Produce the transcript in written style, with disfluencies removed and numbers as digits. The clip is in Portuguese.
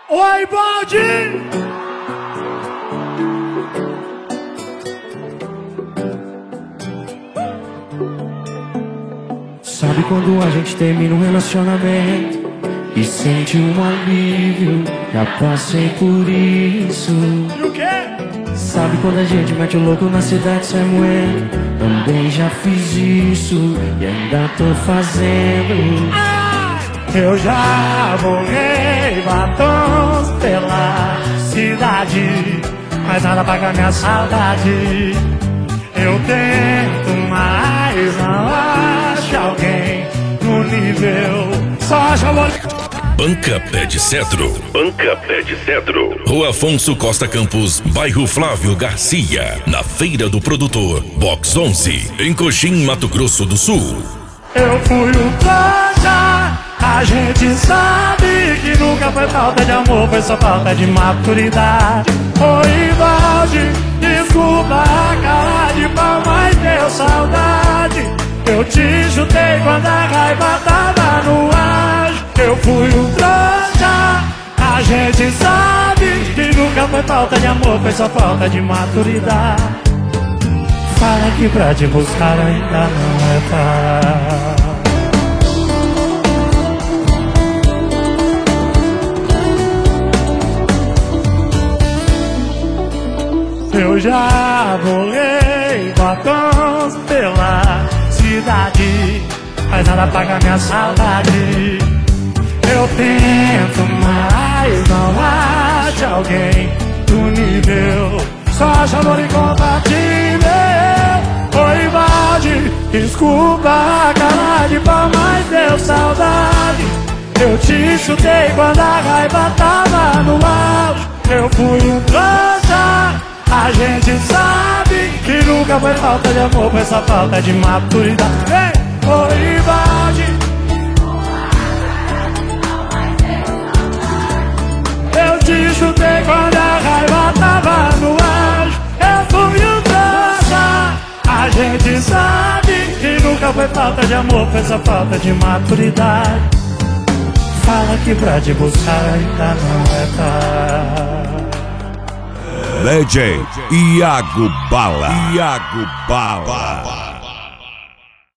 Oi, Baldi! Sabe quando a gente termina um relacionamento e sente um alívio? Já passei por isso. E o quê? Sabe quando a gente mete o louco na cidade sem moer? Também já fiz isso e ainda tô fazendo. Eu já borrei batons pela cidade, mas nada paga minha saudade. Eu tento, mas não acho alguém no nível. Só acho amor. Banca Pé de Cedro. Banca Pé de Cedro. Rua Afonso Costa Campos, bairro Flávio Garcia. Na Feira do Produtor, Box 11, em Coxim, Mato Grosso do Sul. Eu fui o trouxa. A gente sabe que nunca foi falta de amor, foi só falta de maturidade. Oi, Valde, desculpa a cara de pau, mas deu saudade. Eu te chutei quando a raiva tava no ar. Eu fui um trouxa. A gente sabe que nunca foi falta de amor, foi só falta de maturidade. Fala que pra te buscar ainda não é tarde. Eu já borrei batons pela cidade, mas nada paga minha saudade. Eu tento, mas não acho alguém do nível. Só acho amor incompatível. Oi, Valde, desculpa a cara de pau, mas deu saudade. Eu te chutei quando a raiva tava no auge. Eu fui um trouxa. A gente sabe que nunca foi falta de amor, foi só falta de maturidade. Ei, oi, Valde. Eu te chutei quando a raiva tava no auge. Eu fui um trouxa. A gente sabe que nunca foi falta de amor, foi só falta de maturidade. Fala que pra te buscar ainda não é tarde. DJ Iago Bala. Iago Bala.